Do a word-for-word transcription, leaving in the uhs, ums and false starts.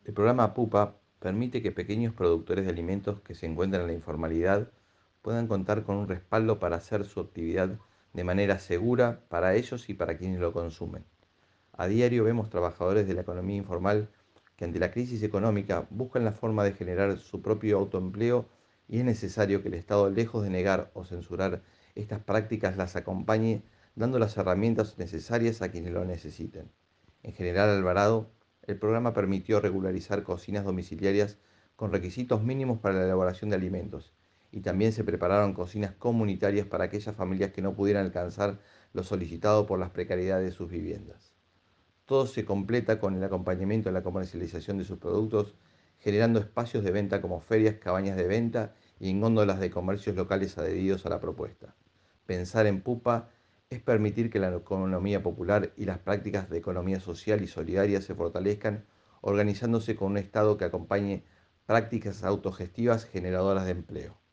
El programa PUPA permite que pequeños productores de alimentos que se encuentran en la informalidad puedan contar con un respaldo para hacer su actividad de manera segura para ellos y para quienes lo consumen. A diario vemos trabajadores de la economía informal que ante la crisis económica buscan la forma de generar su propio autoempleo y es necesario que el Estado, lejos de negar o censurar estas prácticas, las acompañe dando las herramientas necesarias a quienes lo necesiten. En General Alvarado, el programa permitió regularizar cocinas domiciliarias con requisitos mínimos para la elaboración de alimentos y también se prepararon cocinas comunitarias para aquellas familias que no pudieran alcanzar lo solicitado por las precariedades de sus viviendas. Todo se completa con el acompañamiento en la comercialización de sus productos, generando espacios de venta como ferias, cabañas de venta y en góndolas de comercios locales adheridos a la propuesta. Pensar en Pupa es permitir que la economía popular y las prácticas de economía social y solidaria se fortalezcan, organizándose con un Estado que acompañe prácticas autogestivas generadoras de empleo.